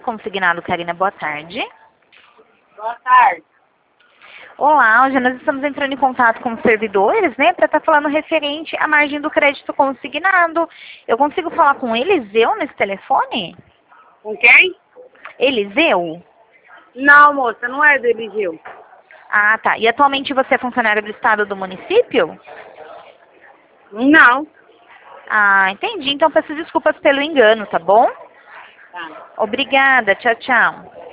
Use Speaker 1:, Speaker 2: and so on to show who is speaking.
Speaker 1: Consignado, Karina, boa tarde.
Speaker 2: Boa tarde.
Speaker 1: Olá, hoje nós estamos entrando em contato com os servidores, né, para estar falando referente à margem do crédito consignado. Eu consigo falar com Eliseu nesse telefone?
Speaker 2: Com quem?
Speaker 1: Eliseu?
Speaker 2: Não, moça, não é do Eliseu.
Speaker 1: Ah, tá. E atualmente você é funcionário do estado ou do município?
Speaker 2: Não.
Speaker 1: Ah, entendi. Então peço desculpas pelo engano, tá bom?
Speaker 2: Tá.
Speaker 1: Obrigada. Tchau, tchau.